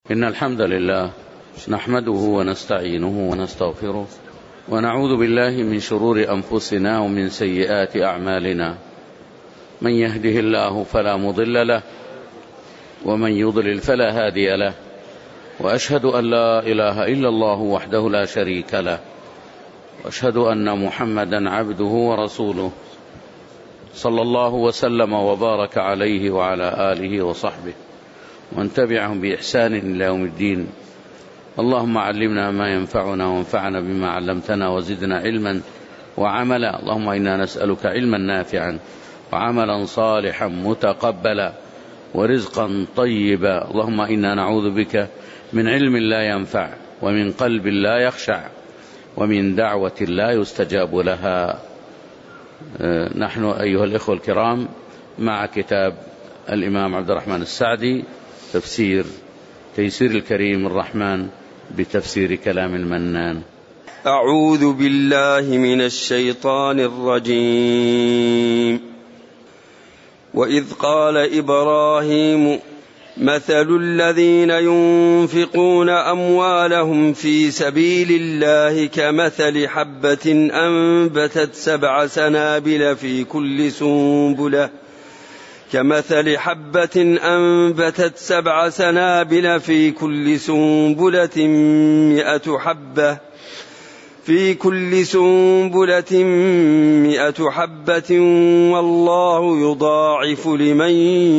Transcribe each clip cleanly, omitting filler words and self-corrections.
إن الحمد لله نحمده ونستعينه ونستغفره ونعوذ بالله من شرور أنفسنا ومن سيئات أعمالنا. من يهده الله فلا مضل له ومن يضلل فلا هادي له، وأشهد أن لا إله إلا الله وحده لا شريك له، وأشهد أن محمدا عبده ورسوله صلى الله وسلم وبارك عليه وعلى آله وصحبه ومن تبعهم بإحسان إلى يوم الدين. اللهم علمنا ما ينفعنا وانفعنا بما علمتنا وزدنا علما وعملا. اللهم إنا نسألك علما نافعا وعملا صالحا متقبلا ورزقا طيبا. اللهم إنا نعوذ بك من علم لا ينفع ومن قلب لا يخشع ومن دعوة لا يستجاب لها. نحن أيها الإخوة الكرام مع كتاب الإمام عبد الرحمن السعدي تيسير الكريم الرحمن بتفسير كلام المنان. أعوذ بالله من الشيطان الرجيم. وإذ قال إبراهيم مثل الذين ينفقون أموالهم في سبيل الله كمثل حبة أنبتت 7 سنابل في كل سنبلة 100 حبة والله يضاعف لمن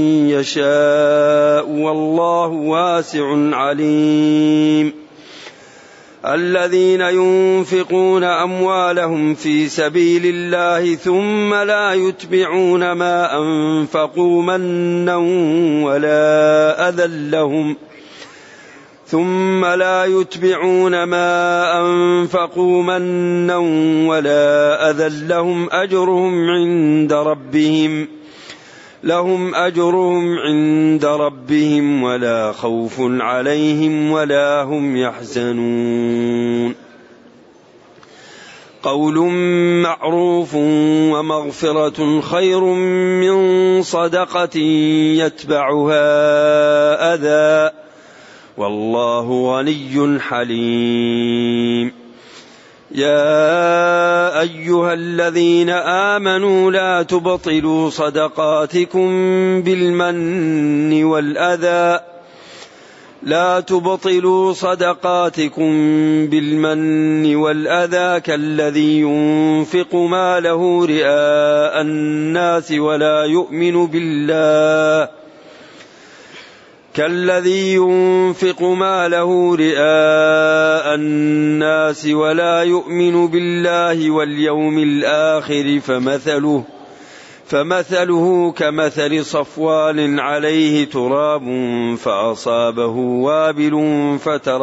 يشاء والله واسع عليم. الذين ينفقون أموالهم في سبيل الله ثم لا يتبعون ما أنفقوا منا ولا أذى لهم أجرهم عند ربهم ولا خوف عليهم ولا هم يحزنون. قول معروف ومغفرة خير من صدقة يتبعها أذى والله غني حليم. يا أيها الذين آمنوا لا تبطلوا صدقاتكم بالمن والأذى كالذي ينفق ماله رئاء الناس ولا يؤمن بالله واليوم الآخر فمثله كمثل صفوان عليه تراب فأصابه وابل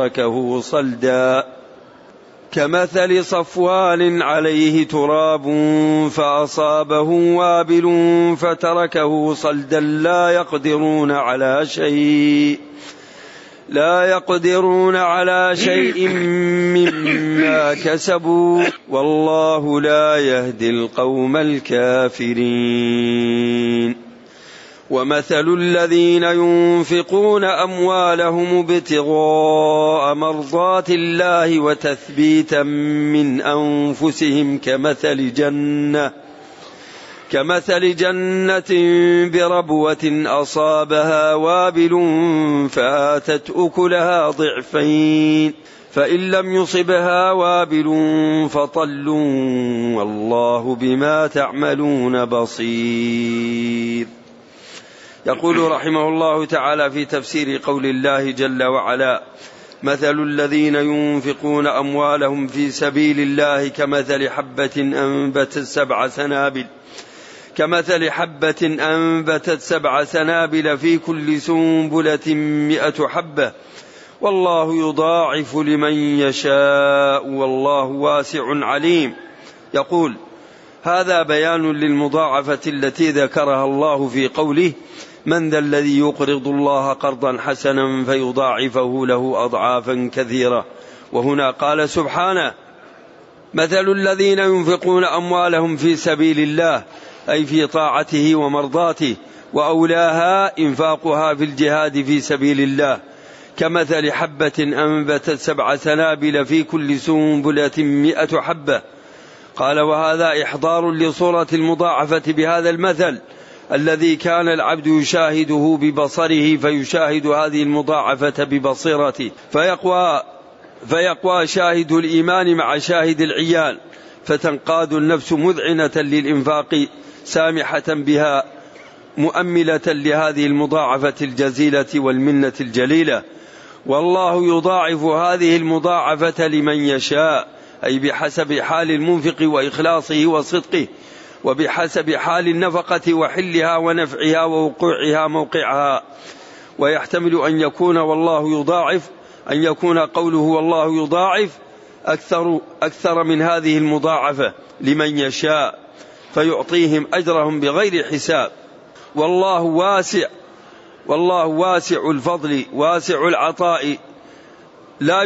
فتركه صلدا لا يقدرون على شيء مما كسبوا والله لا يهدي القوم الكافرين. ومثل الذين ينفقون أموالهم ابتغاء مرضات الله وتثبيتا من أنفسهم كمثل جنة بربوة أصابها وابل فآتت أكلها ضعفين فإن لم يصبها وابل فطل والله بما تعملون بصير. يقول رحمه الله تعالى في تفسير قول الله جل وعلا: مثل الذين ينفقون أموالهم في سبيل الله كمثل حبة أنبتت 7 سنابل في كل سنبلة 100 حبة والله يضاعف لمن يشاء والله واسع عليم. يقول: هذا بيان للمضاعفة التي ذكرها الله في قوله: من ذا الذي يقرض الله قرضا حسنا فيضاعفه له أضعافا كثيرة. وهنا قال سبحانه: مثل الذين ينفقون أموالهم في سبيل الله، أي في طاعته ومرضاته، وأولاها إنفاقها في الجهاد في سبيل الله، كمثل حبة أنبتت 7 سنابل في كل سنبلة 100 حبة. قال: وهذا إحضار لصورة المضاعفة بهذا المثل الذي كان العبد يشاهده ببصره، فيشاهد هذه المضاعفة ببصيرته، فيقوى شاهد الإيمان مع شاهد العيان، فتنقاد النفس مذعنة للإنفاق سامحة بها مؤملة لهذه المضاعفة الجزيلة والمنة الجليلة. والله يضاعف هذه المضاعفة لمن يشاء، أي بحسب حال المنفق وإخلاصه وصدقه، وبحسب حال النفقة وحلها ونفعها ووقوعها موقعها. ويحتمل أن يكون والله يضاعف أن يكون قوله والله يضاعف أكثر من هذه المضاعفة لمن يشاء، فيعطيهم أجرهم بغير حساب. والله واسع الفضل واسع العطاء، لا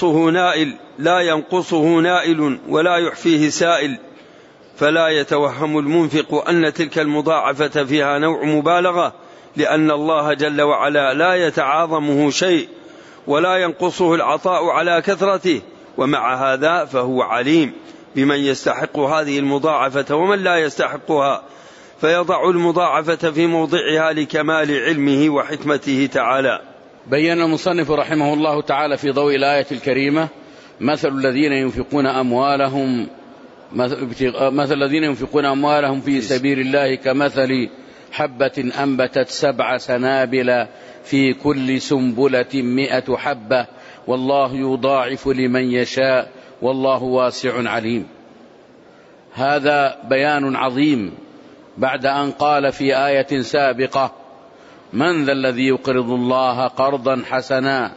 ينقصه نائل ولا يحفيه سائل. فلا يتوهم المنفق أن تلك المضاعفة فيها نوع مبالغة، لأن الله جل وعلا لا يتعاظمه شيء ولا ينقصه العطاء على كثرته، ومع هذا فهو عليم بمن يستحق هذه المضاعفة ومن لا يستحقها، فيضع المضاعفة في موضعها لكمال علمه وحكمته تعالى. بين المصنف رحمه الله تعالى في ضوء الآية الكريمة مثل الذين ينفقون أموالهم في سبيل الله كمثل حبة أنبتت 7 سنابل في كل سنبلة 100 حبة والله يضاعف لمن يشاء والله واسع عليم. هذا بيان عظيم بعد أن قال في آية سابقة: من ذا الذي يقرض الله قرضا حسنا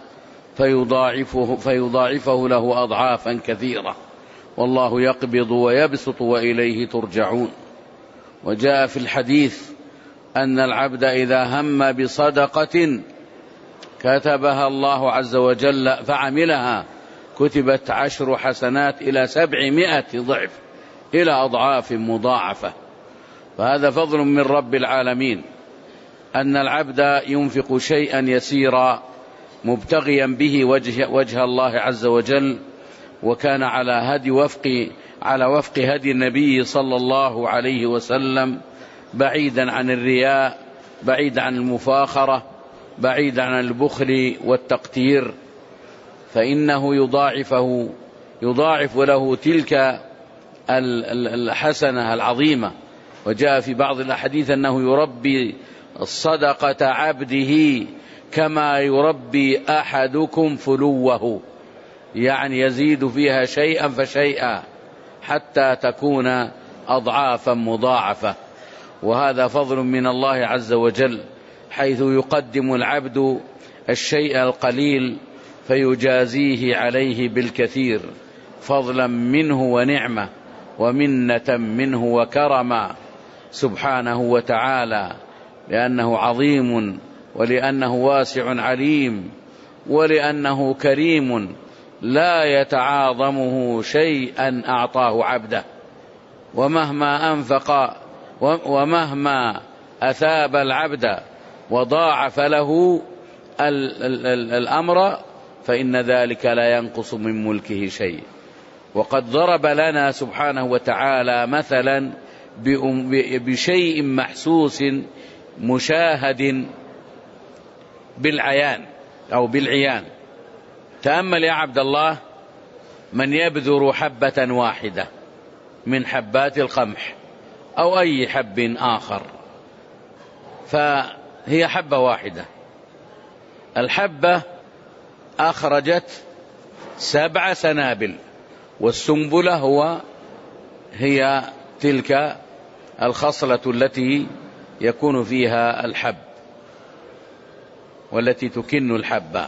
فيضاعفه له أضعافا كثيرة والله يقبض ويبسط وإليه ترجعون. وجاء في الحديث أن العبد إذا هم بصدقة كتبها الله عز وجل فعملها كتبت 10 حسنات إلى 700 ضعف إلى أضعاف مضاعفة. فهذا فضل من رب العالمين أن العبد ينفق شيئا يسيرا مبتغيا به وجه الله عز وجل، وكان على وفق هدي النبي صلى الله عليه وسلم، بعيدا عن الرياء، بعيدا عن المفاخرة، بعيدا عن البخل والتقتير، فإنه يضاعف له تلك الحسنة العظيمة. وجاء في بعض الأحاديث أنه يربي صدقة عبده كما يربي أحدكم فلوه، يعني يزيد فيها شيئا فشيئا حتى تكون أضعافا مضاعفة. وهذا فضل من الله عز وجل، حيث يقدم العبد الشيء القليل فيجازيه عليه بالكثير، فضلا منه ونعمة ومنة منه وكرما سبحانه وتعالى، لأنه عظيم ولأنه واسع عليم ولأنه كريم لا يتعاظمه شيئا أعطاه عبده. ومهما أنفق ومهما أثاب العبد وضاعف له الأمر فإن ذلك لا ينقص من ملكه شيء. وقد ضرب لنا سبحانه وتعالى مثلا بشيء محسوس مشاهد بالعيان أو بالعيان. تأمل يا عبد الله، من يبذر حبة واحدة من حبات القمح أو أي حب آخر، فهي حبة واحدة، الحبة أخرجت 7 سنابل، والسنبلة هي تلك الخصلة التي يكون فيها الحب والتي تكن الحبة.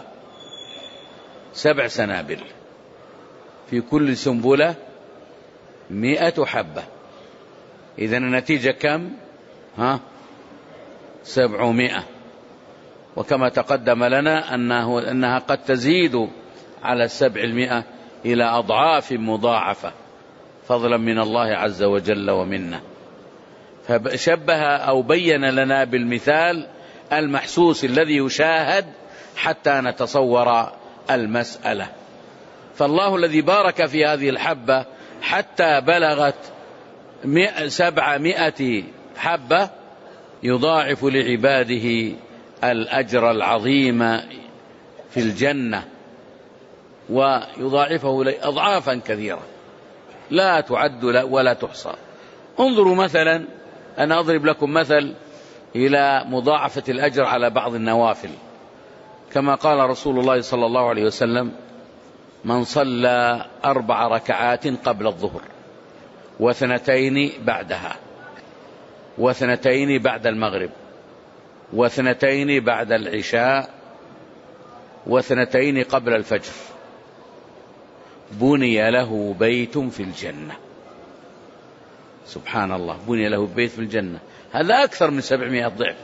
7 سنابل في كل سنبلة 100 حبة، إذن النتيجة كم؟ 700. وكما تقدم لنا أنها قد تزيد على 700 إلى أضعاف مضاعفة، فضلا من الله عز وجل ومنه. فشبه أو بين لنا بالمثال المحسوس الذي يشاهد حتى نتصور المسألة. فالله الذي بارك في هذه الحبة حتى بلغت 700 حبة يضاعف لعباده الأجر العظيم في الجنة، ويضاعفه أضعافا كثيرة لا تعد ولا تحصى. انظروا مثلا، أنا أضرب لكم مثل إلى مضاعفة الأجر على بعض النوافل، كما قال رسول الله صلى الله عليه وسلم: من صلى 4 ركعات قبل الظهر، 2 بعدها، 2 بعد المغرب، 2 بعد العشاء، 2 قبل الفجر، بني له بيت في الجنة. سبحان الله، بني له بيت في الجنة. هذا أكثر من 700 ضعف،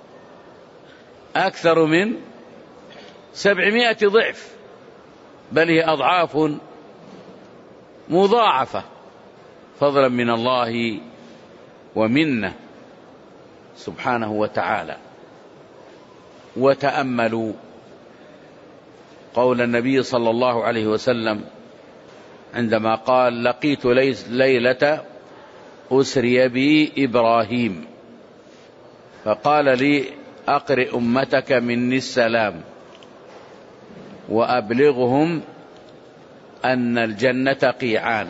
أكثر من 700 ضعف، بل هي أضعاف مضاعفة فضلا من الله ومنه سبحانه وتعالى. وتأملوا قول النبي صلى الله عليه وسلم عندما قال: لقيت ليلة أسري بي إبراهيم فقال لي: أقرئ أمتك مني السلام وأبلغهم أن الجنة قيعان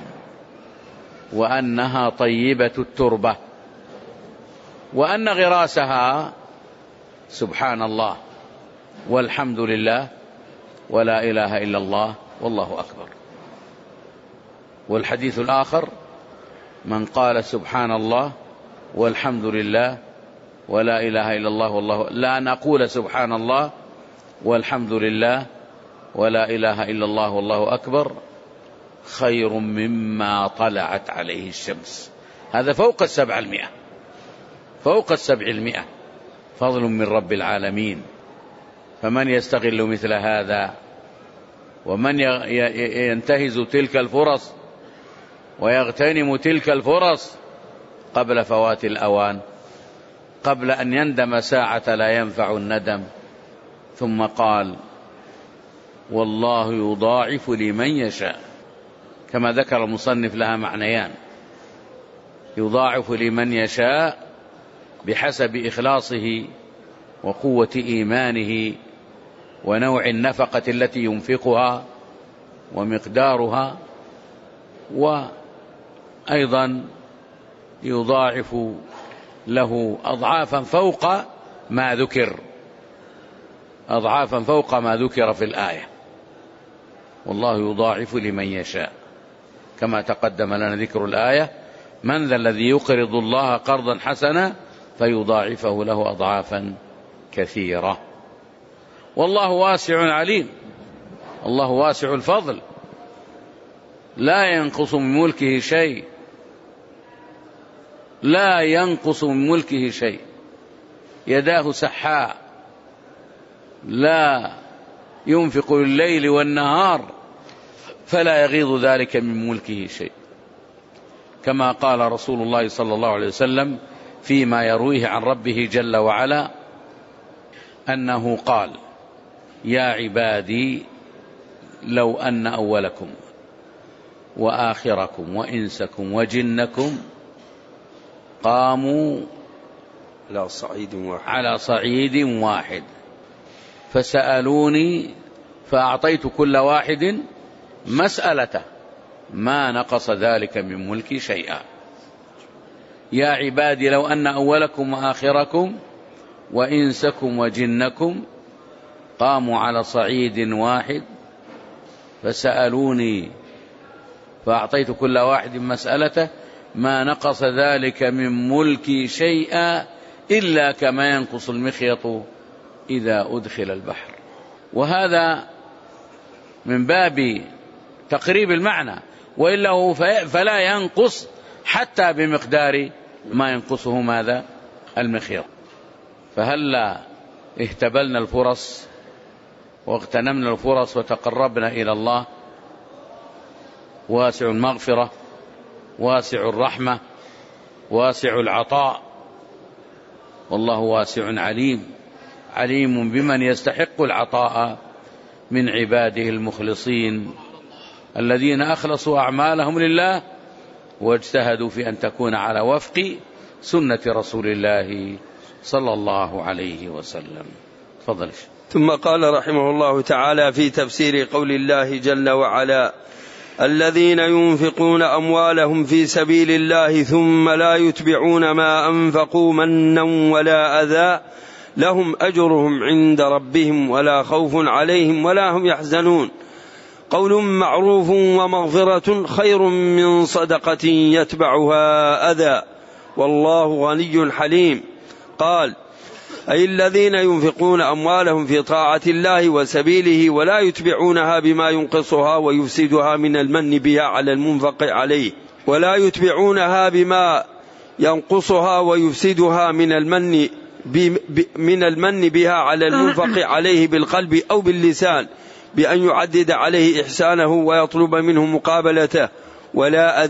وأنها طيبة التربة وأن غراسها سبحان الله والحمد لله ولا إله إلا الله والله أكبر. والحديث الآخر: من قال سبحان الله والحمد لله ولا إله إلا الله والله، لا نقول سبحان الله والحمد لله ولا إله إلا الله والله أكبر خير مما طلعت عليه الشمس. هذا فوق 700، فوق 700 فضل من رب العالمين. فمن يستغل مثل هذا، ومن ينتهز تلك الفرص ويغتنم تلك الفرص قبل فوات الأوان، قبل أن يندم ساعة لا ينفع الندم. ثم قال: والله يضاعف لمن يشاء، كما ذكر المصنف لها معنيان: يضاعف لمن يشاء بحسب إخلاصه وقوة إيمانه ونوع النفقة التي ينفقها ومقدارها، وأيضا يضاعف له أضعافا فوق ما ذكر، أضعافا فوق ما ذكر في الآية. والله يضاعف لمن يشاء، كما تقدم لنا ذكر الآية: من ذا الذي يقرض الله قرضا حسنا فيضاعفه له أضعافا كثيرة. والله واسع عليم، الله واسع الفضل، لا ينقص من ملكه شيء، لا ينقص من ملكه شيء، يداه سحاء، لا ينفق الليل والنهار فلا يغيض ذلك من ملكه شيء، كما قال رسول الله صلى الله عليه وسلم فيما يرويه عن ربه جل وعلا أنه قال: يا عبادي لو أن أولكم وآخركم وإنسكم وجنكم قاموا على صعيد واحد فسألوني فأعطيت كل واحد مسألته ما نقص ذلك من ملكي شيئا. يا عبادي لو أن أولكم وآخركم وإنسكم وجنكم قاموا على صعيد واحد فسألوني فأعطيت كل واحد مسألته ما نقص ذلك من ملكي شيئا إلا كما ينقص المخيط إذا أدخل البحر. وهذا من باب تقريب المعنى، وإلا فلا ينقص حتى بمقدار ما ينقصه ماذا؟ المخيط. فهلا اهتبلنا الفرص واغتنمنا الفرص وتقربنا إلى الله، واسع المغفرة، واسع الرحمة، واسع العطاء، والله واسع عليم، عليم بمن يستحق العطاء من عباده المخلصين الذين أخلصوا أعمالهم لله واجتهدوا في أن تكون على وفق سنة رسول الله صلى الله عليه وسلم. تفضل. ثم قال رحمه الله تعالى في تفسير قول الله جل وعلا: الذين ينفقون أموالهم في سبيل الله ثم لا يتبعون ما أنفقوا منا ولا أذى لهم أجرهم عند ربهم ولا خوف عليهم ولا هم يحزنون. قول معروف ومغفرة خير من صدقة يتبعها أذى والله غني حليم. قال: أي الذين ينفقون أموالهم في طاعة الله وسبيله ولا يتبعونها بما ينقصها ويفسدها من المن بها على المنفق عليه، ولا يتبعونها بما ينقصها ويفسدها من المن بها على المنفق عليه بالقلب أو باللسان بأن يعدد عليه إحسانه ويطلب منه مقابلته ولا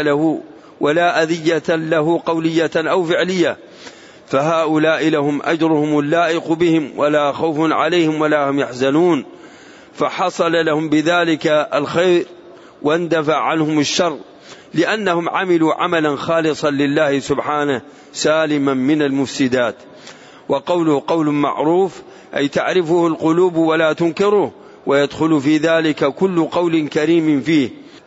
أذية له قولية أو فعلية، فهؤلاء لهم أجرهم اللائق بهم ولا خوف عليهم ولا هم يحزنون، فحصل لهم بذلك الخير واندفع عنهم الشر لأنهم عملوا عملا خالصا لله سبحانه سالما من المفسدات. وقوله قول معروف أي تعرفه القلوب ولا تنكره، ويدخل في ذلك كل قول كريم فيه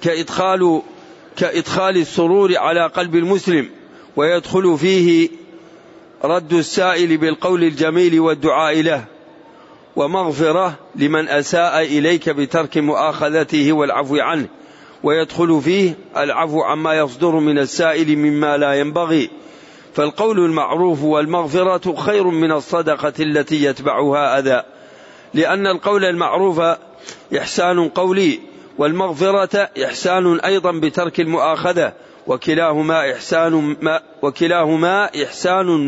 كإدخال السرور على قلب المسلم، ويدخل فيه رد السائل بالقول الجميل والدعاء له، ومغفرة لمن أساء إليك بترك مؤاخذته والعفو عنه، ويدخل فيه العفو عما يصدر من السائل مما لا ينبغي. فالقول المعروف والمغفرة خير من الصدقة التي يتبعها أذى، لأن القول المعروف إحسان قولي، والمغفرة إحسان أيضا بترك المؤاخذة، وكلاهما إحسان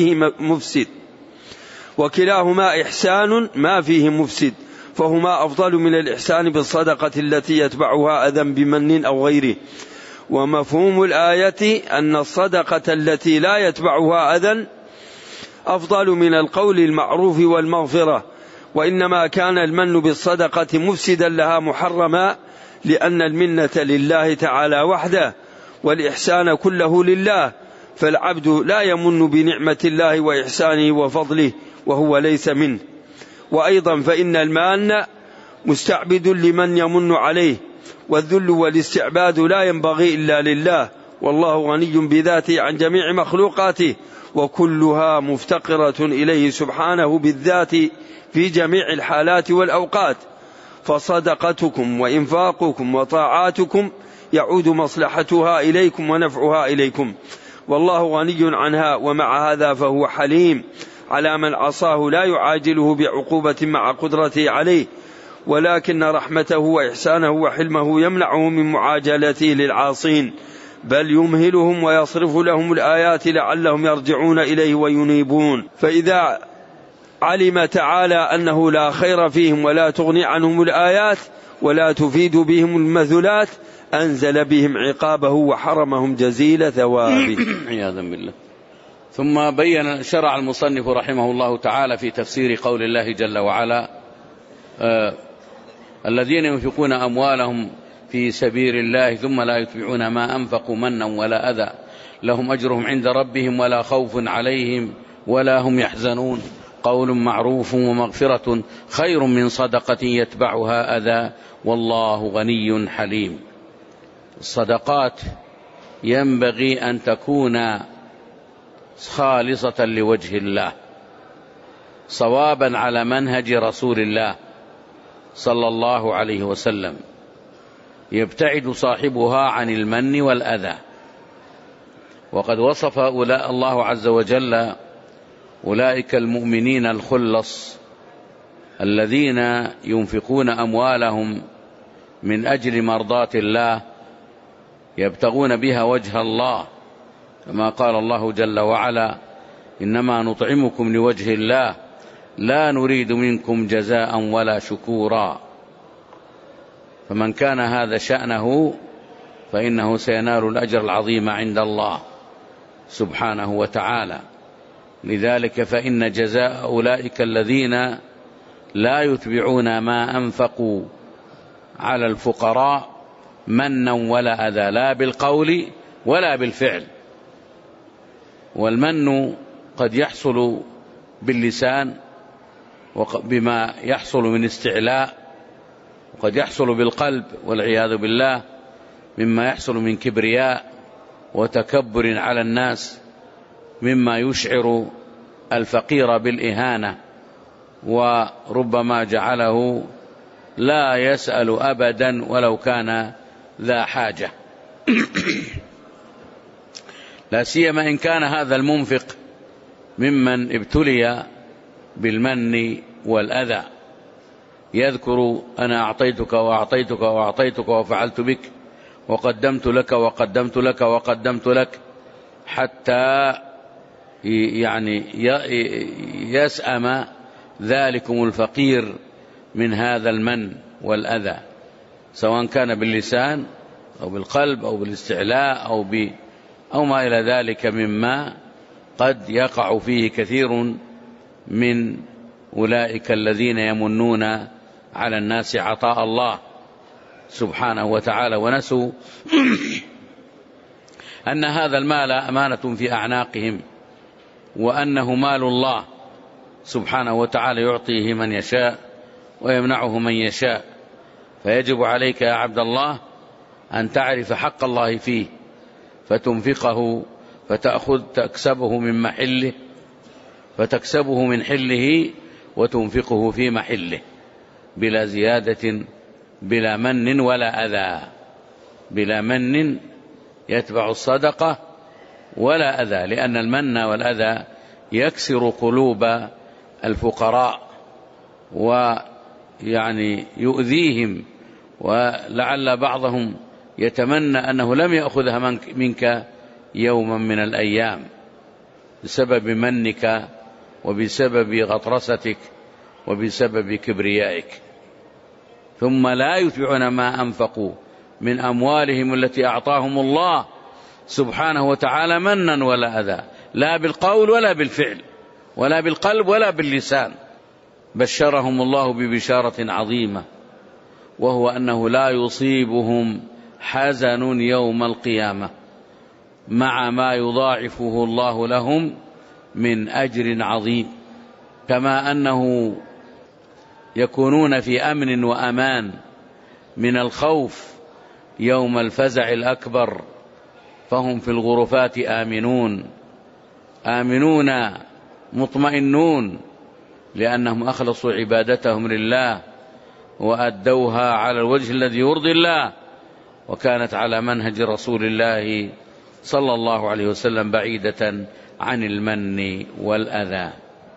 ما فيه مفسد، فهما أفضل من الإحسان بالصدقة التي يتبعها أذى بمن أو غيره. ومفهوم الآية أن الصدقة التي لا يتبعها أذى أفضل من القول المعروف والمغفرة، وإنما كان المن بالصدقة مفسدا لها محرما، لأن المنة لله تعالى وحده والإحسان كله لله، فالعبد لا يمن بنعمة الله وإحسانه وفضله وهو ليس منه. وأيضا فإن المان مستعبد لمن يمن عليه، والذل والاستعباد لا ينبغي إلا لله، والله غني بذاته عن جميع مخلوقاته، وكلها مفتقرة إليه سبحانه بالذات في جميع الحالات والأوقات. فصدقتكم وإنفاقكم وطاعاتكم يعود مصلحتها إليكم ونفعها إليكم، والله غني عنها، ومع هذا فهو حليم على من عصاه، لا يعاجله بعقوبة مع قدرته عليه، ولكن رحمته وإحسانه وحلمه يمنعه من معاجلته للعاصين، بل يمهلهم ويصرف لهم الآيات لعلهم يرجعون إليه وينيبون. فإذا علم تعالى أنه لا خير فيهم ولا تغني عنهم الآيات ولا تفيد بهم المثلات، أنزل بهم عقابه وحرمهم جزيل ثوابه. عياذا بالله. ثم بين شرع المصنف رحمه الله تعالى في تفسير قول الله جل وعلا: الذين ينفقون أموالهم في سبيل الله ثم لا يتبعون ما أنفقوا منا ولا أذى لهم أجرهم عند ربهم ولا خوف عليهم ولا هم يحزنون. قول معروف ومغفرة خير من صدقة يتبعها أذى والله غني حليم. الصدقات ينبغي أن تكون خالصة لوجه الله، صوابا على منهج رسول الله صلى الله عليه وسلم، يبتعد صاحبها عن المن والأذى. وقد وصف الله عز وجل أولئك المؤمنين الخلص الذين ينفقون أموالهم من أجل مرضاة الله يبتغون بها وجه الله، كما قال الله جل وعلا: إنما نطعمكم لوجه الله لا نريد منكم جزاء ولا شكورا. فمن كان هذا شأنه فإنه سينال الأجر العظيم عند الله سبحانه وتعالى، لذلك فإن جزاء أولئك الذين لا يتبعون ما أنفقوا على الفقراء منا ولا أذى، لا بالقول ولا بالفعل. والمن قد يحصل باللسان بما يحصل من استعلاء، وقد يحصل بالقلب والعياذ بالله مما يحصل من كبرياء وتكبر على الناس، مما يشعر الفقير بالإهانة، وربما جعله لا يسأل أبدا ولو كان ذا حاجة. لا سيما إن كان هذا المنفق ممن ابتلي بالمن والأذى، يذكر أنا أعطيتك وأعطيتك وأعطيتك وفعلت بك وقدمت لك وقدمت لك وقدمت لك، حتى يعني يسأم ذلكم الفقير من هذا المن والأذى، سواء كان باللسان أو بالقلب أو بالاستعلاء أو ما إلى ذلك مما قد يقع فيه كثير من أولئك الذين يمنون على الناس عطاء الله سبحانه وتعالى، ونسوا أن هذا المال أمانة في أعناقهم، وأنه مال الله سبحانه وتعالى يعطيه من يشاء ويمنعه من يشاء. فيجب عليك يا عبد الله أن تعرف حق الله فيه، فتنفقه تكسبه من محله، فتكسبه من حله وتنفقه في محله بلا زيادة، بلا من ولا أذى، بلا من يتبع الصدقة ولا أذى، لأن المن والأذى يكسر قلوب الفقراء ويعني يؤذيهم، ولعل بعضهم يتمنى أنه لم يأخذها منك يوما من الأيام بسبب منك وبسبب غطرستك وبسبب كبريائك. ثم لا يتبعون ما أنفقوا من أموالهم التي أعطاهم الله سبحانه وتعالى منا ولا أذى، لا بالقول ولا بالفعل ولا بالقلب ولا باللسان. بشرهم الله ببشارة عظيمة، وهو أنه لا يصيبهم حزن يوم القيامة مع ما يضاعفه الله لهم من أجر عظيم، كما أنه يكونون في أمن وأمان من الخوف يوم الفزع الأكبر، فهم في الغرفات آمنون مطمئنون، لأنهم أخلصوا عبادتهم لله وأدوها على الوجه الذي يرضي الله، وكانت على منهج رسول الله صلى الله عليه وسلم بعيدة عن المن والأذى.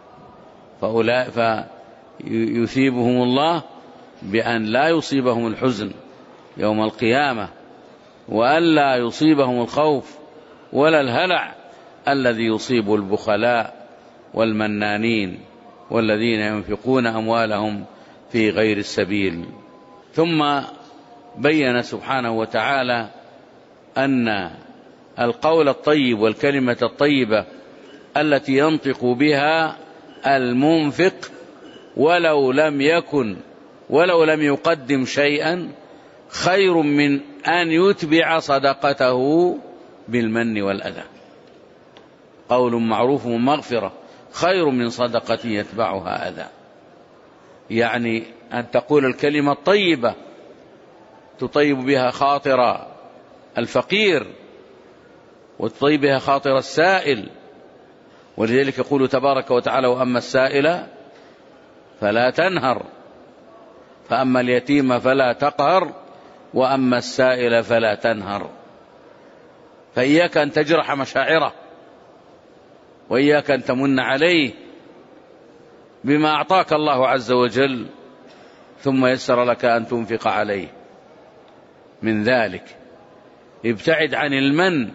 فيثيبهم الله بأن لا يصيبهم الحزن يوم القيامة، وأن لا يصيبهم الخوف ولا الهلع الذي يصيب البخلاء والمنانين والذين ينفقون أموالهم في غير السبيل. ثم بين سبحانه وتعالى أن القول الطيب والكلمة الطيبة التي ينطق بها المنفق ولو لم يقدم شيئا خير من أن يتبع صدقته بالمن والأذى. قول معروف ومغفرة خير من صدقة يتبعها أذى، يعني أن تقول الكلمة الطيبة تطيب بها خاطر الفقير وتطيب بها خاطر السائل. ولذلك يقول تبارك وتعالى: وأما السائل فلا تنهر، فأما اليتيم فلا تقهر، وأما السائل فلا تنهر. فإياك أن تجرح مشاعره، وإياك أن تمن عليه بما أعطاك الله عز وجل ثم يسر لك أن تنفق عليه من ذلك. ابتعد عن المن،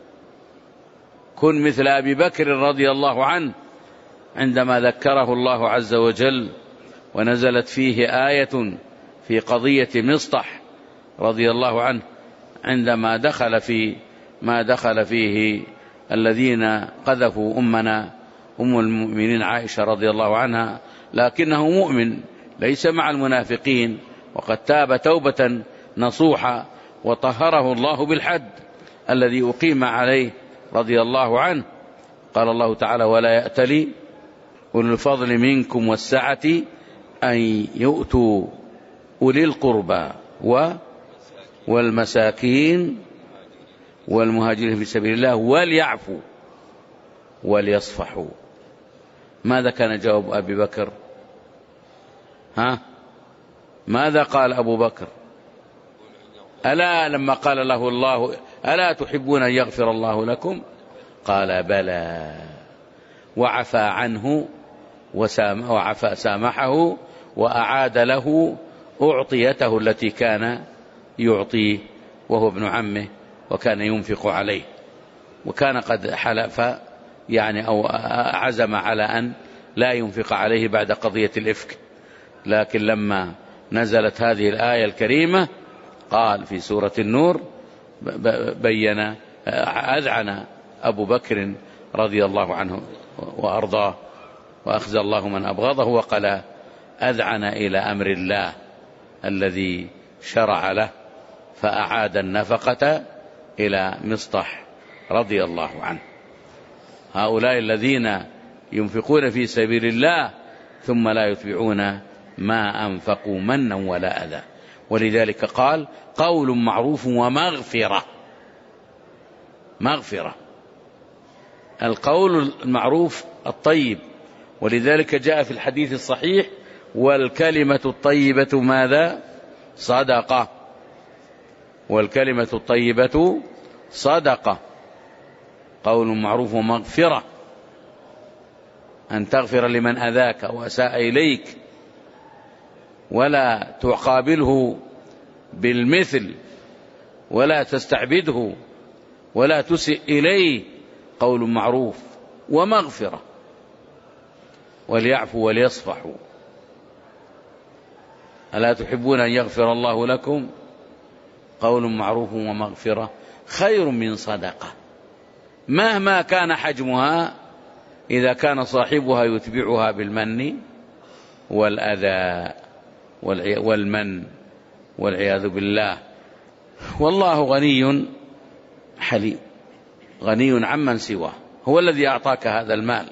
كن مثل أبي بكر رضي الله عنه عندما ذكره الله عز وجل ونزلت فيه آية في قضية مصطح رضي الله عنه، عندما دخل في ما دخل فيه الذين قذفوا أمنا أم المؤمنين عائشة رضي الله عنها، لكنه مؤمن ليس مع المنافقين، وقد تاب توبة نصوحة وطهره الله بالحد الذي أقيم عليه رضي الله عنه. قال الله تعالى: ولا يأتلي أولو الفضل منكم والسعة أن يؤتوا أولي القربى والمساكين والمهاجرين في سبيل الله وليعفوا وليصفحوا. ماذا كان جواب أبي بكر؟ ماذا قال أبو بكر؟ ألا لما قال له الله: ألا تحبون أن يغفر الله لكم؟ قال: بلى، وعفى عنه سامحه وأعاد له أعطيته التي كان يعطيه، وهو ابن عمه وكان ينفق عليه، وكان قد حلف أو عزم على أن لا ينفق عليه بعد قضية الإفك. لكن لما نزلت هذه الآية الكريمة قال في سورة النور بين أذعن أبو بكر رضي الله عنه وأرضاه وأخزى الله من أبغضه، وقال: أذعن إلى أمر الله الذي شرع له، فأعاد النفقة إلى مصطح رضي الله عنه. هؤلاء الذين ينفقون في سبيل الله ثم لا يتبعون ما أنفقوا منا ولا أذى، ولذلك قال: قول معروف ومغفرة. مغفرة، القول المعروف الطيب، ولذلك جاء في الحديث الصحيح: والكلمة الطيبة ماذا؟ صدقة. والكلمة الطيبة صدقة. قول معروف ومغفرة، أن تغفر لمن أذاك وأساء إليك ولا تقابله بالمثل ولا تستعبده ولا تسئ إليه، قول معروف ومغفرة. وليعفوا وليصفحوا. ألا تحبون أن يغفر الله لكم؟ قول معروف ومغفرة خير من صدقة مهما كان حجمها، إذا كان صاحبها يتبعها بالمن والأذى والمن والعياذ بالله. والله غني حليم، غني عمن سواه، هو الذي أعطاك هذا المال،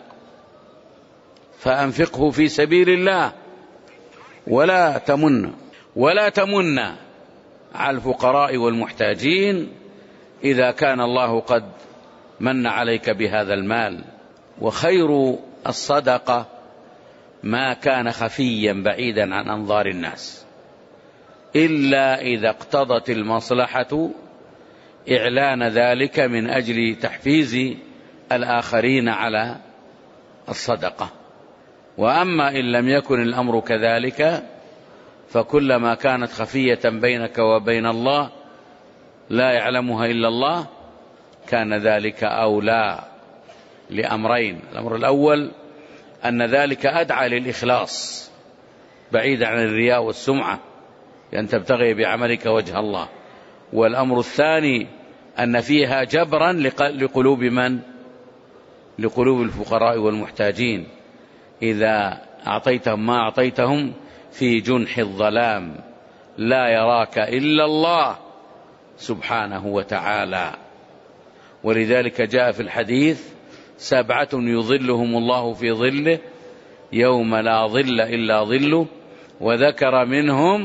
فأنفقه في سبيل الله، ولا تمن على الفقراء والمحتاجين إذا كان الله قد من عليك بهذا المال. وخير الصدقة ما كان خفيا بعيدا عن أنظار الناس، إلا إذا اقتضت المصلحة إعلان ذلك من أجل تحفيز الآخرين على الصدقة. وأما إن لم يكن الأمر كذلك، فكلما كانت خفية بينك وبين الله لا يعلمها إلا الله كان ذلك أولى لأمرين: الأمر الأول أن ذلك أدعى للإخلاص بعيد عن الرياء والسمعة، لأن تبتغي بعملك وجه الله. والأمر الثاني أن فيها جبرا لقلوب من؟ لقلوب الفقراء والمحتاجين، إذا أعطيتهم ما أعطيتهم في جنح الظلام لا يراك إلا الله سبحانه وتعالى. ولذلك جاء في الحديث: 7 يظلهم الله في ظله يوم لا ظل إلا ظله، وذكر منهم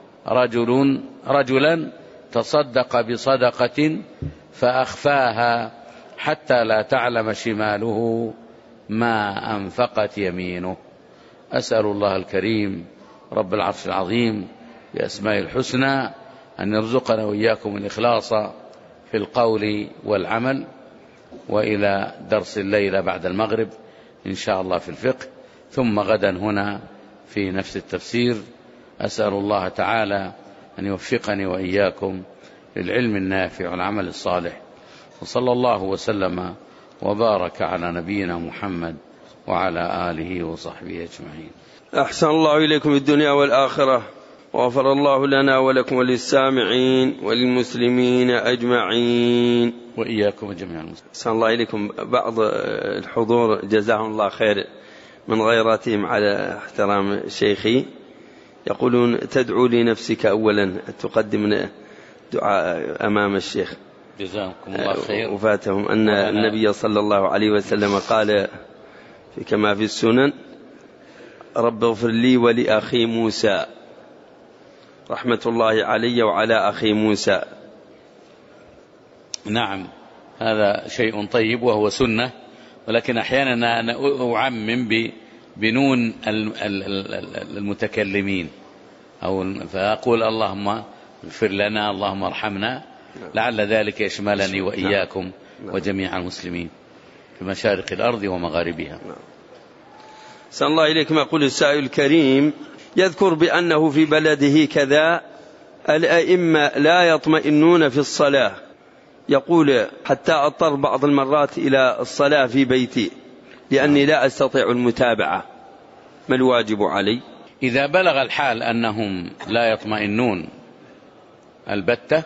رجلا تصدق بصدقة فأخفاها حتى لا تعلم شماله ما أنفقت يمينه. أسأل الله الكريم رب العرش العظيم بأسماء الحسنى أن يرزقنا وإياكم الإخلاص في القول والعمل. وإلى درس الليلة بعد المغرب إن شاء الله في الفقه، ثم غدا هنا في نفس التفسير. أسأل الله تعالى أن يوفقني وإياكم للعلم النافع والعمل الصالح، وصلى الله وسلم وبارك على نبينا محمد وعلى آله وصحبه أجمعين. أحسن الله إليكم الدنيا والآخرة، وغفر الله لنا ولكم وللسامعين وللمسلمين أجمعين وإياكم جميعا المسلمين. أحسن الله إليكم. بعض الحضور جزاهم الله خير من غيرتهم على احترام شيخي يقولون تدعو لنفسك أولا، تقدم دعاء أمام الشيخ جزاكم الله خير. وفاتهم أن النبي صلى الله عليه وسلم قال كما في السنن: رب اغفر لي ولأخي موسى، رحمة الله علي وعلى أخي موسى. نعم، هذا شيء طيب وهو سنة، ولكن أحيانا أنا أعمم بنون المتكلمين، أو فأقول اللهم اغفر لنا، اللهم ارحمنا، لعل ذلك يشملني وإياكم وجميع المسلمين في مشارق الأرض ومغاربها. أحسن الله إليكم. يقول السائل الكريم: يذكر بأنه في بلده كذا الأئمة لا يطمئنون في الصلاة، يقول حتى أضطر بعض المرات إلى الصلاة في بيتي لأني لا أستطيع المتابعة، ما الواجب علي؟ إذا بلغ الحال أنهم لا يطمئنون البتة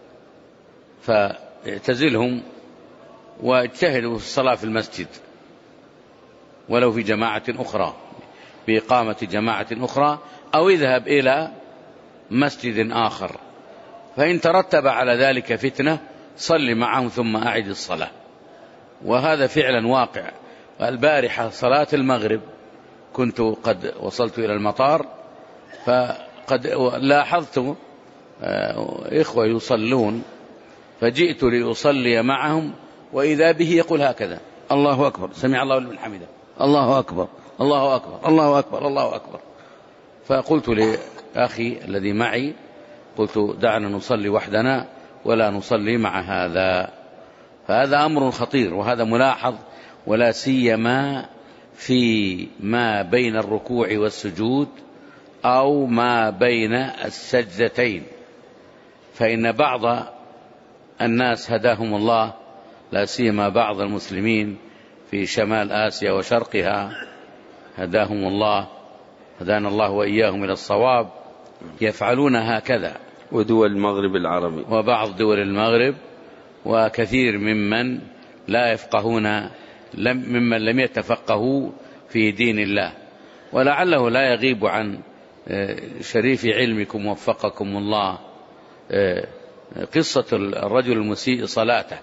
فاعتزلهم واجتهدوا في الصلاة في المسجد، ولو في جماعة أخرى، بإقامة جماعة أخرى، أو اذهب إلى مسجد آخر، فإن ترتب على ذلك فتنة صل معهم ثم أعد الصلاة. وهذا فعلا واقع. البارحة صلاة المغرب كنت قد وصلت إلى المطار، فقد لاحظت إخوة يصلون، فجئت لأصلي معهم، وإذا به يقول هكذا: الله أكبر، سمع الله لمن حمده، الله أكبر، الله أكبر، الله أكبر، الله أكبر. فقلت لأخي الذي معي، قلت: دعنا نصلي وحدنا ولا نصلي مع هذا. فهذا أمر خطير، وهذا ملاحظ، ولا سيما في ما بين الركوع والسجود أو ما بين السجدتين، فإن بعض الناس هداهم الله، لا سيما بعض المسلمين في شمال آسيا وشرقها هداهم الله، هدانا الله وإياهم إلى الصواب، يفعلون هكذا. ودول المغرب العربي، وبعض دول المغرب، وكثير ممن لا يفقهون، ممن لم يتفقهوا في دين الله. ولعله لا يغيب عن شريف علمكم وفقكم الله قصة الرجل المسيء صلاته،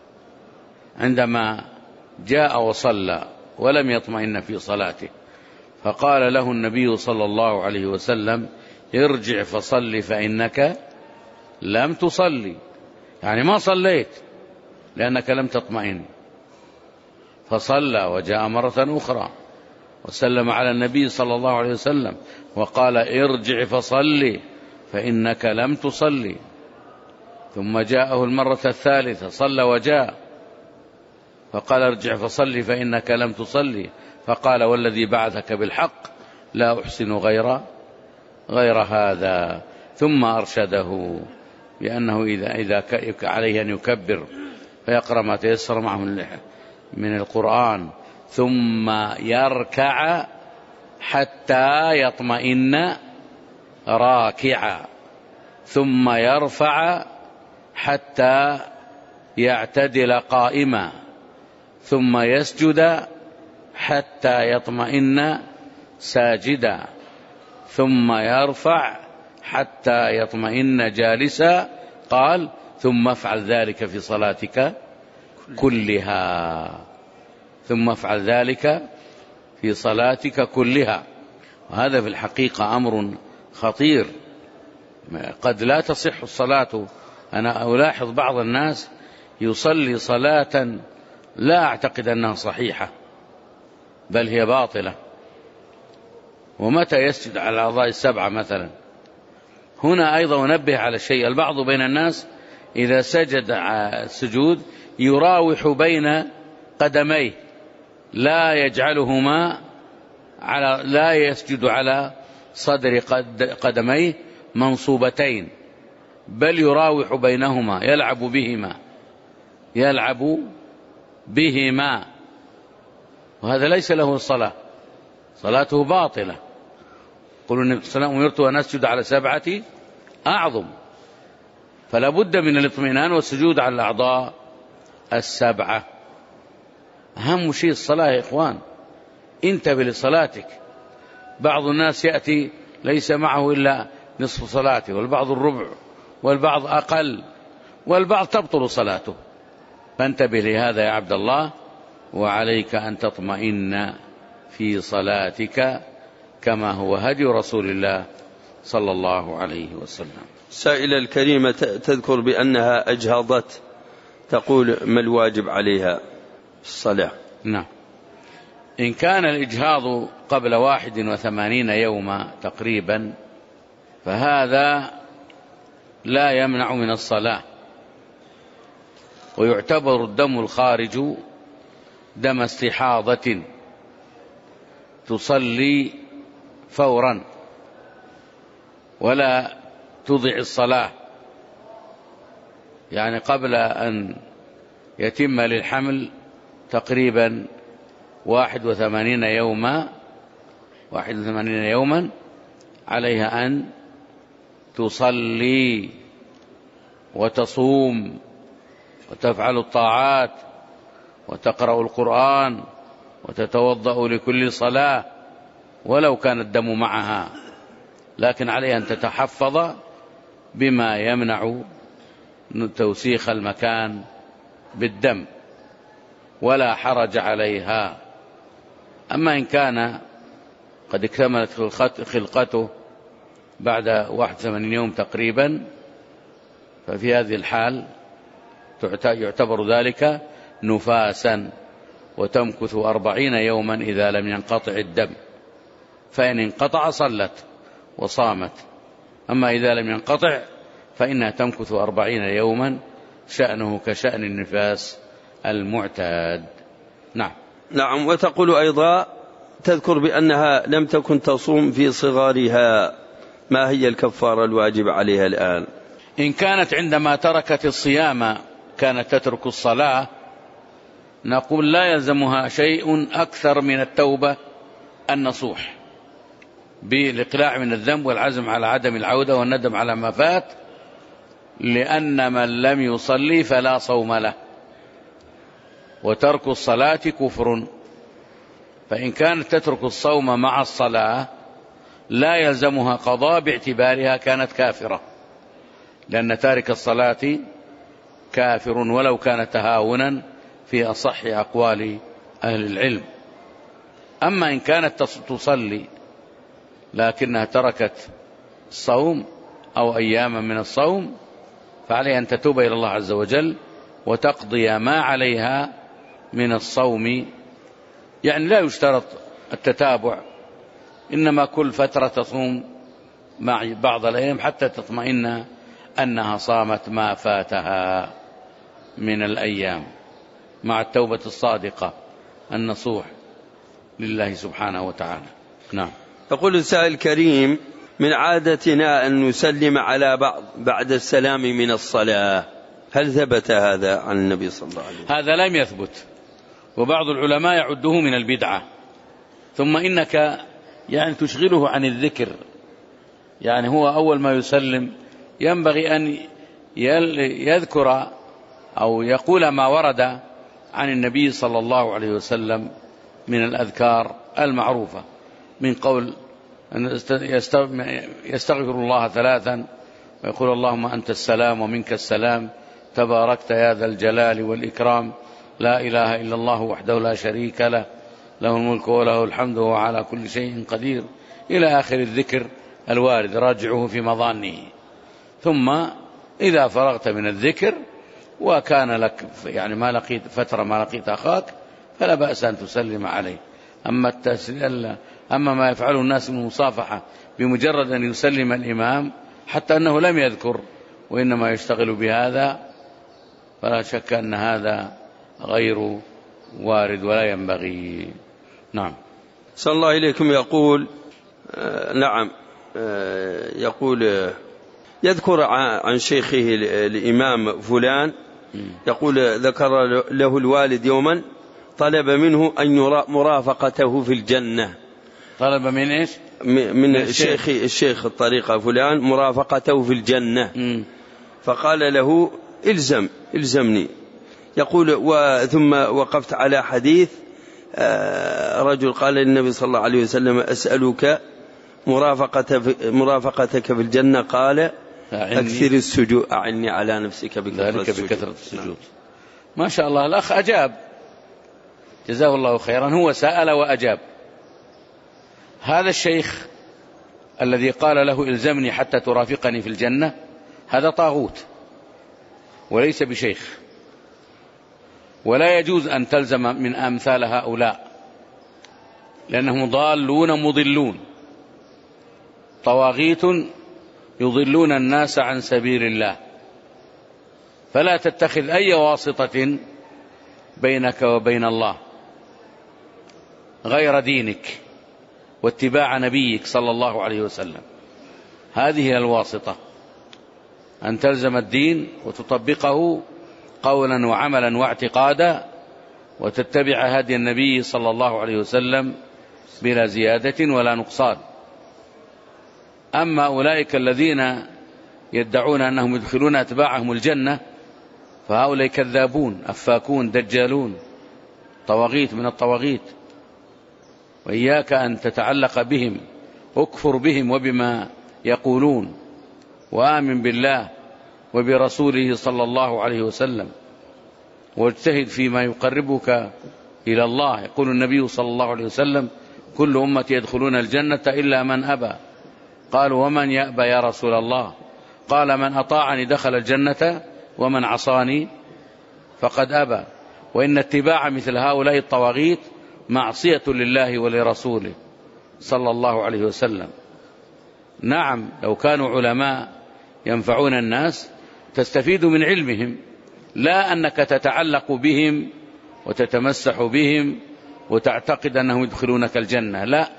عندما جاء وصلى ولم يطمئن في صلاته، فقال له النبي صلى الله عليه وسلم: ارجع فصل فإنك لم تصلي، يعني ما صليت لأنك لم تطمئن. فصلى وجاء مرة أخرى وسلم على النبي صلى الله عليه وسلم وقال: ارجع فصلي فإنك لم تصلي. ثم جاءه المرة الثالثة، صلى وجاء، فقال: ارجع فصلي فإنك لم تصلي. فقال: والذي بعثك بالحق لا أحسن غير هذا. ثم أرشده بأنه إذا عليه أن يكبر فيقرأ ما تيسر معه من القرآن، ثم يركع حتى يطمئن راكعا، ثم يرفع حتى يعتدل قائما، ثم يسجد حتى يطمئن ساجدا، ثم يرفع حتى يطمئن جالسا. قال: ثم افعل ذلك في صلاتك كلها، ثم افعل ذلك في صلاتك كلها. وهذا في الحقيقة أمر خطير، قد لا تصح الصلاة. أنا ألاحظ بعض الناس يصلي صلاة لا أعتقد أنها صحيحة، بل هي باطلة. ومتى يسجد على الأعضاء السبعة مثلا؟ هنا أيضا أنبه على شيء: البعض بين الناس إذا سجد السجود يراوح بين قدميه، لا يجعلهما لا يسجد على صدر قدميه منصوبتين، بل يراوح بينهما، يلعب بهما، وهذا ليس له الصلاة، صلاته باطلة. يقول النبي صلى الله عليه وسلم أمرت أن أسجد على 7 أعظم، فلا بد من الاطمئنان والسجود على الأعضاء 7. أهم شيء الصلاة يا إخوان، انتبه لصلاتك. بعض الناس يأتي ليس معه إلا نصف صلاته، والبعض الربع، والبعض أقل، والبعض تبطل صلاته. فانتبه لهذا يا عبد الله، وعليك أن تطمئن في صلاتك كما هو هدي رسول الله صلى الله عليه وسلم. سائلة الكريمة تذكر بأنها أجهضت، تقول ما الواجب عليها في الصلاة؟ نعم، إن كان الإجهاض قبل 81 يوما تقريبا فهذا لا يمنع من الصلاة، ويعتبر الدم الخارج دم استحاضة، تصلي فورا ولا تضع الصلاة، يعني قبل أن يتم للحمل تقريبا 81 يوما عليها أن تصلي وتصوم وتفعل الطاعات وتقرأ القرآن وتتوضأ لكل صلاة ولو كان الدم معها، لكن عليها أن تتحفظ بما يمنع توسيخ المكان بالدم، ولا حرج عليها. أما إن كان قد اكتملت خلقته بعد 81 يوم تقريبا، ففي هذه الحال يعتبر ذلك نفاسا، وتمكث 40 يوما إذا لم ينقطع الدم، فإن انقطع صلت وصامت، أما إذا لم ينقطع فإنها تمكث 40 يوما، شأنه كشأن النفاس المعتاد. نعم. وتقول أيضا تذكر بأنها لم تكن تصوم في صغارها، ما هي الكفارة الواجب عليها الآن؟ إن كانت عندما تركت الصيام كانت تترك الصلاة، نقول لا يلزمها شيء أكثر من التوبة النصوح بالإقلاع من الذنب والعزم على عدم العودة والندم على ما فات، لأن من لم يصلي فلا صوم له، وترك الصلاة كفر. فإن كانت تترك الصوم مع الصلاة لا يلزمها قضاء باعتبارها كانت كافرة، لأن تارك الصلاة كافر ولو كان تهاونا في أصح أقوال أهل العلم. أما إن كانت تصلي لكنها تركت الصوم أو أياما من الصوم، فعليها أن تتوب إلى الله عز وجل وتقضي ما عليها من الصوم، يعني لا يشترط التتابع، إنما كل فترة تصوم مع بعض الأيام حتى تطمئن أنها صامت ما فاتها من الأيام، مع التوبة الصادقة النصوح لله سبحانه وتعالى. نعم. يقول السائل الكريم: من عادتنا أن نسلم على بعض بعد السلام من الصلاة، هل ثبت هذا عن النبي صلى الله عليه وسلم؟ هذا لم يثبت، وبعض العلماء يعده من البدعة. ثم إنك يعني تشغله عن الذكر، يعني هو أول ما يسلم ينبغي أن يذكر أو يقول ما ورد عن النبي صلى الله عليه وسلم من الأذكار المعروفة، من قول يستغفر الله 3 ويقول اللهم أنت السلام ومنك السلام تباركت يا ذا الجلال والإكرام، لا إله إلا الله وحده لا شريك له، له الملك وله الحمد وهو على كل شيء قدير، إلى آخر الذكر الوارد، راجعه في مظانه. ثم إذا فرغت من الذكر وكان لك يعني ما لقيت فترة ما لقيت أخاك فلا بأس أن تسلم عليه. أما ما يفعله الناس من المصافحة بمجرد أن يسلم الإمام حتى أنه لم يذكر وإنما يشتغل بهذا، فلا شك أن هذا غير وارد ولا ينبغي. نعم. صلى الله إليكم. يقول يقول يذكر عن شيخه الإمام فلان، يقول ذكر له الوالد يوما طلب منه أن يرى مرافقته في الجنة. طلب من إيش؟ من الشيخ الطريقة فلان مرافقته في الجنة، فقال له إلزمني. يقول ثم وقفت على حديث رجل قال للنبي صلى الله عليه وسلم أسألك مرافقتك في الجنة، قال أكثر السجود، أعني على نفسك بكثرة السجود. ما شاء الله، الأخ أجاب جزاه الله خيرا، هو سأل وأجاب. هذا الشيخ الذي قال له إلزمني حتى ترافقني في الجنة هذا طاغوت وليس بشيخ، ولا يجوز أن تلزم من أمثال هؤلاء لأنهم ضالون مضلون، طواغيت يضلون الناس عن سبيل الله. فلا تتخذ أي واسطة بينك وبين الله غير دينك واتباع نبيك صلى الله عليه وسلم. هذه هي الواسطة، أن تلزم الدين وتطبقه قولا وعملا واعتقادا، وتتبع هدي النبي صلى الله عليه وسلم بلا زيادة ولا نقصان. أما أولئك الذين يدعون أنهم يدخلون أتباعهم الجنة فهؤلاء كذابون أفاكون دجالون طواغيت من الطواغيت. وإياك أن تتعلق بهم، اكفر بهم وبما يقولون، وآمن بالله وبرسوله صلى الله عليه وسلم، واجتهد فيما يقربك إلى الله. يقول النبي صلى الله عليه وسلم كل أمتي يدخلون الجنة إلا من أبى. قالوا ومن يأبى يا رسول الله؟ قال من أطاعني دخل الجنة ومن عصاني فقد أبى. وإن اتباع مثل هؤلاء الطواغيت معصية لله ولرسوله صلى الله عليه وسلم. نعم، لو كانوا علماء ينفعون الناس تستفيد من علمهم، لا أنك تتعلق بهم وتتمسح بهم وتعتقد أنهم يدخلونك الجنة. لا،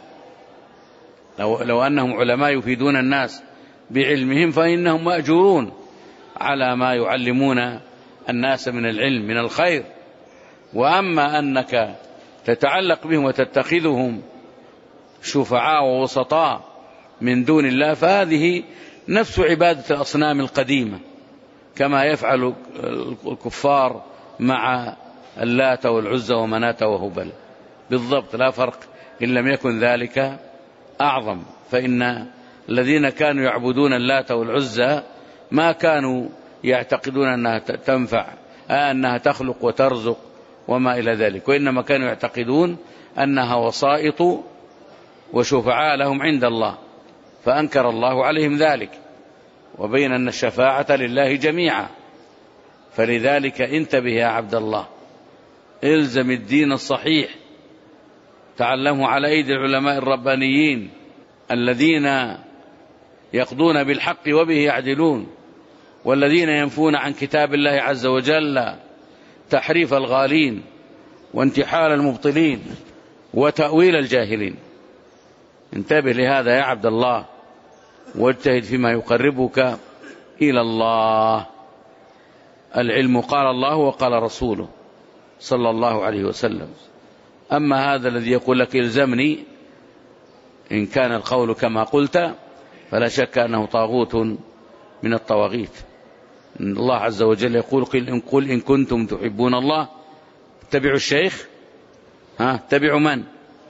لو أنهم علماء يفيدون الناس بعلمهم فإنهم مأجورون على ما يعلمون الناس من العلم من الخير. وأما أنك تتعلق بهم وتتخذهم شفعاء ووسطاء من دون الله فهذه نفس عبادة الأصنام القديمة، كما يفعل الكفار مع اللات والعزى ومناة وهبل بالضبط، لا فرق إن لم يكن ذلك أعظم. فإن الذين كانوا يعبدون اللات والعزى ما كانوا يعتقدون أنها تنفع، أنها تخلق وترزق وما إلى ذلك، وإنما كانوا يعتقدون أنها وسائط وشفعاء لهم عند الله، فأنكر الله عليهم ذلك وبين أن الشفاعة لله جميعا. فلذلك انتبه يا عبد الله، الزم الدين الصحيح، تعلمه على أيدي العلماء الربانيين الذين يقضون بالحق وبه يعدلون، والذين ينفون عن كتاب الله عز وجل تحريف الغالين وانتحال المبطلين وتأويل الجاهلين. انتبه لهذا يا عبد الله، واجتهد فيما يقربك إلى الله. العلم قال الله وقال رسوله صلى الله عليه وسلم. أما هذا الذي يقول لك إلزمني، إن كان القول كما قلت فلا شك أنه طاغوت من الطواغيت. الله عز وجل يقول قل إن كنتم تحبون الله اتبعوا الشيخ. اتبعوا من؟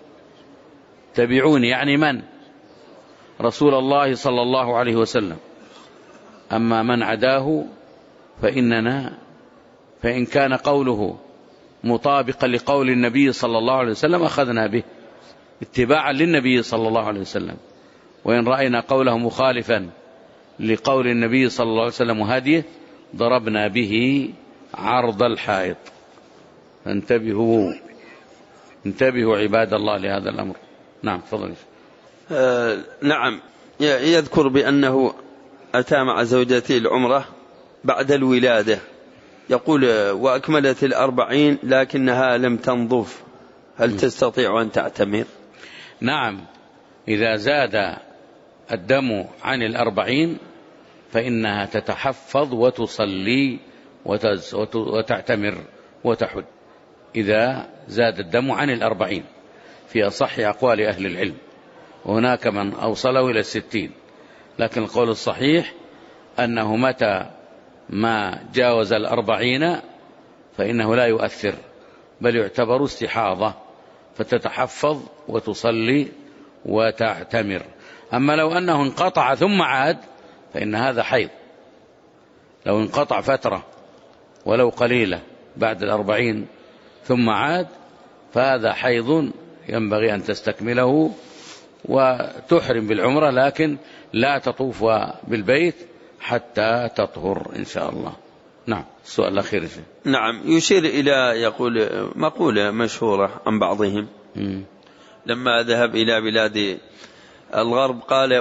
تبعوني يعني من؟ رسول الله صلى الله عليه وسلم. أما من عداه فإن كان قوله مطابقا لقول النبي صلى الله عليه وسلم أخذنا به اتباعا للنبي صلى الله عليه وسلم، وإن رأينا قوله مخالفا لقول النبي صلى الله عليه وسلم وهديه ضربنا به عرض الحائط. انتبهوا عباد الله لهذا الأمر. نعم تفضل. نعم، يذكر بأنه أتى مع زوجته العمرة بعد الولادة، يقول وأكملت 40 لكنها لم تنظف، هل تستطيع أن تعتمر؟ نعم، إذا زاد الدم عن 40 فإنها تتحفظ وتصلي وتعتمر وتحج إذا زاد الدم عن 40 في أصح أقوال أهل العلم. وهناك من أوصله إلى 60. لكن القول الصحيح أنه متى ما جاوز 40 فإنه لا يؤثر، بل يعتبر استحاضة، فتتحفظ وتصلي وتعتمر. أما لو أنه انقطع ثم عاد فإن هذا حيض. لو انقطع فترة ولو قليلة بعد 40 ثم عاد فهذا حيض ينبغي أن تستكمله وتحرم بالعمرة، لكن لا تطوف بالبيت حتى تطهر إن شاء الله. نعم. السؤال الأخير. نعم. يشير إلى يقول مقولة مشهورة عن بعضهم لما ذهب إلى بلاد الغرب قال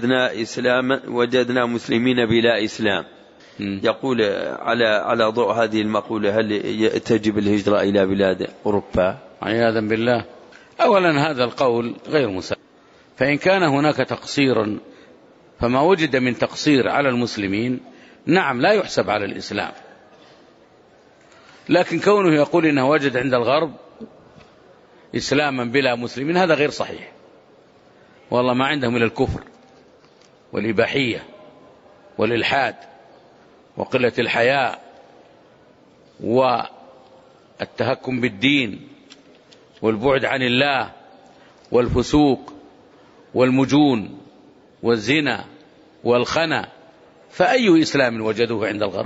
وجدنا مسلمين بلا إسلام. يقول على ضوء هذه المقولة هل تجب الهجرة إلى بلاد أوروبا؟ عياذا بالله. أولا هذا القول غير مسلم، فإن كان هناك تقصير فما وجد من تقصير على المسلمين نعم لا يحسب على الإسلام، لكن كونه يقول إنه وجد عند الغرب إسلاما بلا مسلمين هذا غير صحيح. والله ما عندهم إلا الكفر والإباحية والإلحاد وقلة الحياء والتهكم بالدين والبعد عن الله والفسوق والمجون والزنا والخنا. فأي إسلام وجدوه عند الغرب؟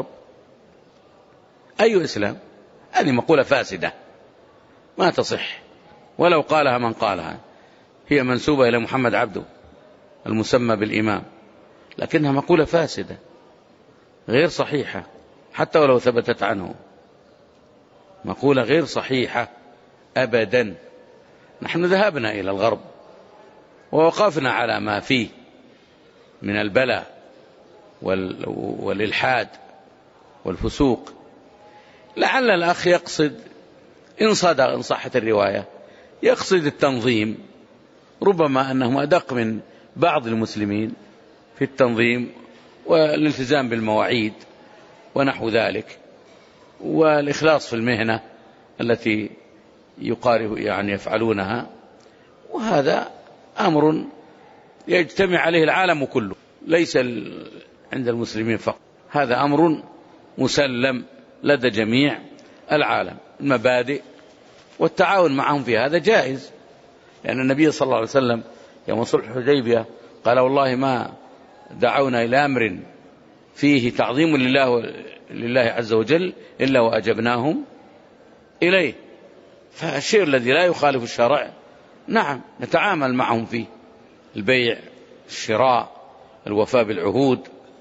أي إسلام؟ هذه مقولة فاسدة ما تصح، ولو قالها من قالها. هي منسوبة إلى محمد عبده المسمى بالإمام، لكنها مقولة فاسدة غير صحيحة حتى ولو ثبتت عنه، مقولة غير صحيحة أبدا. نحن ذهبنا إلى الغرب ووقفنا على ما فيه من البلاء والإلحاد والفسوق. لعل الأخ يقصد إن صحت الرواية يقصد التنظيم، ربما أنهم أدق من بعض المسلمين في التنظيم والالتزام بالمواعيد ونحو ذلك، والإخلاص في المهنة التي يقارب يفعلونها. وهذا أمر يجتمع عليه العالم كله، ليس عند المسلمين فقط، هذا أمر مسلم لدى جميع العالم. المبادئ والتعاون معهم في هذا جائز، لأن النبي صلى الله عليه وسلم يوم صلح الحديبية قال والله ما دعونا إلى أمر فيه تعظيم لله عز وجل إلا وأجبناهم إليه. فالشيء الذي لا يخالف الشرع نعم نتعامل معهم فيه، البيع، الشراء، الوفاء بالعهود،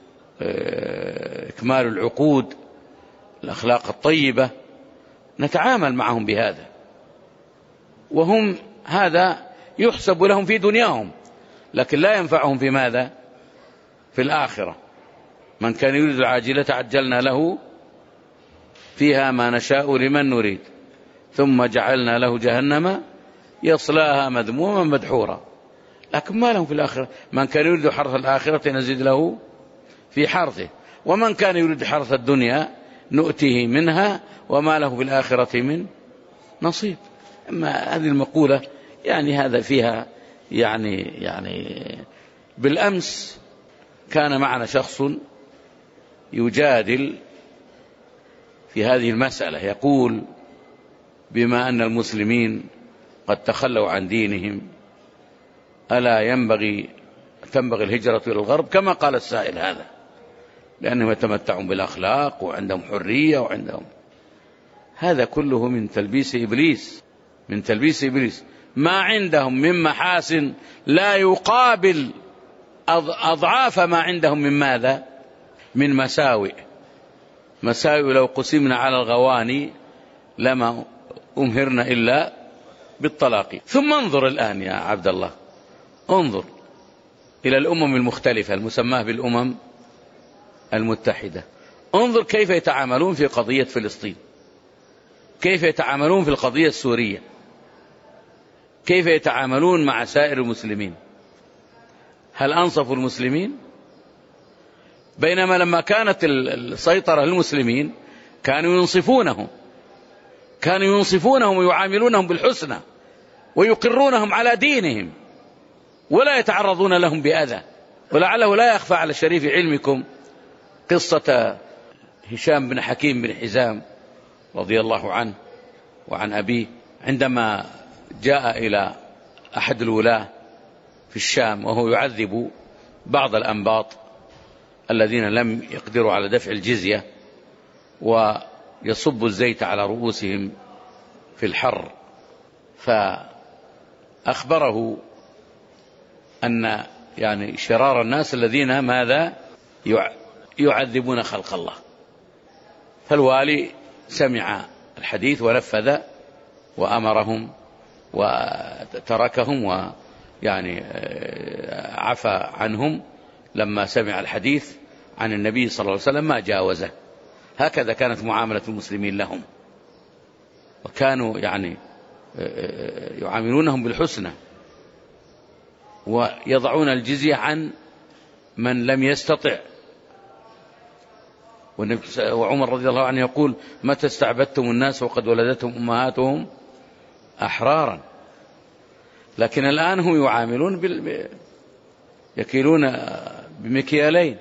إكمال العقود، الأخلاق الطيبة، نتعامل معهم بهذا، وهم هذا يحسب لهم في دنياهم، لكن لا ينفعهم في ماذا؟ في الآخرة. من كان يريد العاجلة عجلنا له فيها ما نشاء لمن نريد ثم جعلنا له جهنم يصلاها مذموما مدحورا. لكن ما لهم في الآخرة. من كان يريد حرث الآخرة نزيد له في حرثه، ومن كان يريد حرث الدنيا نؤته منها وما له في الآخرة من نصيب. أما هذه المقولة هذا فيها بالأمس كان معنا شخص يجادل في هذه المسألة، يقول بما أن المسلمين قد تخلوا عن دينهم ألا تنبغي الهجرة إلى الغرب كما قال السائل هذا، لأنهم يتمتعون بالأخلاق وعندهم حرية وعندهم. هذا كله من تلبيس إبليس. ما عندهم من محاسن لا يقابل أضعاف ما عندهم من ماذا؟ من مساوئ لو قسمنا على الغواني لما أمهرنا إلا بالطلاق. ثم انظر الآن يا عبد الله، انظر إلى الأمم المختلفة المسماة بالأمم المتحدة، انظر كيف يتعاملون في قضية فلسطين، كيف يتعاملون في القضية السورية، كيف يتعاملون مع سائر المسلمين. هل أنصفوا المسلمين؟ بينما لما كانت السيطرة للمسلمين كانوا ينصفونهم ويعاملونهم بالحسنى ويقرونهم على دينهم، ولا يتعرضون لهم بأذى. ولعله لا يخفى على شريف علمكم قصة هشام بن حكيم بن حزام رضي الله عنه وعن أبيه، عندما جاء إلى أحد الولاة في الشام وهو يعذب بعض الأنباط الذين لم يقدروا على دفع الجزية، ويصب الزيت على رؤوسهم في الحر، فأخبره أن يعني شرار الناس الذين ماذا يعذبون خلق الله. فالوالي سمع الحديث ونفذ وأمرهم وتركهم ويعني عفى عنهم لما سمع الحديث عن النبي صلى الله عليه وسلم ما جاوزه. هكذا كانت معاملة المسلمين لهم، وكانوا يعني يعاملونهم بالحسنى ويضعون الجزية عن من لم يستطع. وعمر رضي الله عنه يقول: متى استعبدتم الناس وقد ولدتهم أمهاتهم أحرارا. لكن الآن هم يعاملون يكيلون بمكيالين،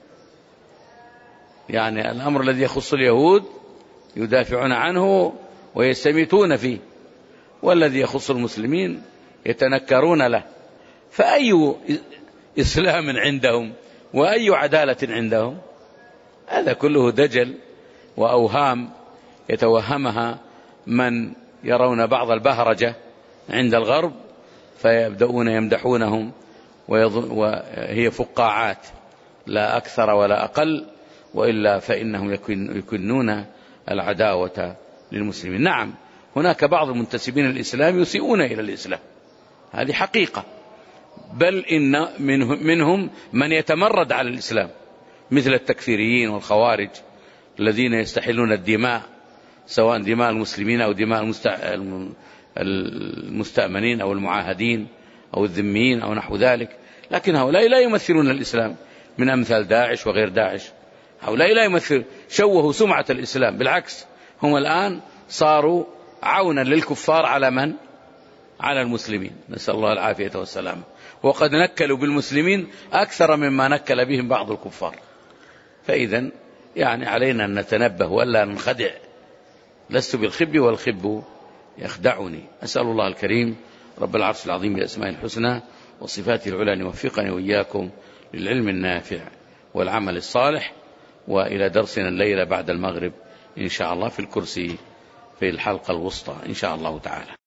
يعني الأمر الذي يخص اليهود يدافعون عنه ويستميتون فيه، والذي يخص المسلمين يتنكرون له. فأي إسلام عندهم وأي عدالة عندهم؟ هذا كله دجل وأوهام يتوهمها من يرون بعض البهرجة عند الغرب، فيبدأون يمدحونهم وهي فقاعات لا أكثر ولا أقل، وإلا فإنهم يكنون العداوة للمسلمين. نعم، هناك بعض المنتسبين للإسلام يسيئون إلى الإسلام، هذه حقيقة، بل إن منهم من يتمرد على الإسلام، مثل التكفيريين والخوارج الذين يستحلون الدماء، سواء دماء المسلمين أو دماء المستأمنين أو المعاهدين أو الذميين أو نحو ذلك. لكن هؤلاء لا يمثلون الإسلام، من أمثال داعش وغير داعش. هؤلاء لا يمثل، شوهوا سمعة الإسلام، بالعكس هم الآن صاروا عونا للكفار على من؟ على المسلمين، نسأل الله العافية والسلام. وقد نكلوا بالمسلمين أكثر مما نكل بهم بعض الكفار. فإذا يعني علينا أن نتنبه ولا ننخدع. لست بالخب والخب يخدعني. أسأل الله الكريم رب العرش العظيم بأسماء الحسنى وصفاته العلى أن يوفقني وإياكم للعلم النافع والعمل الصالح. وإلى درسنا الليلة بعد المغرب إن شاء الله في الكرسي في الحلقة الوسطى إن شاء الله تعالى.